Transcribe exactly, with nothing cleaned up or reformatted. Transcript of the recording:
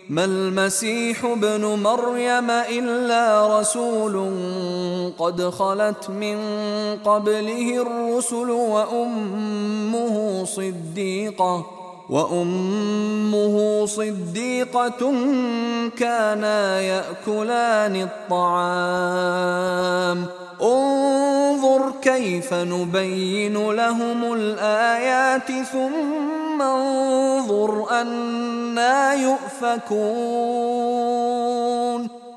ما المسيح ابن مريم إلا رسول قد خلت من قبله الرسل وأمه صديقة وأمه صديقة كانا يأكلان الطعام انظر كيف نبين لهم الآيات ثم انظر أنى يؤفكون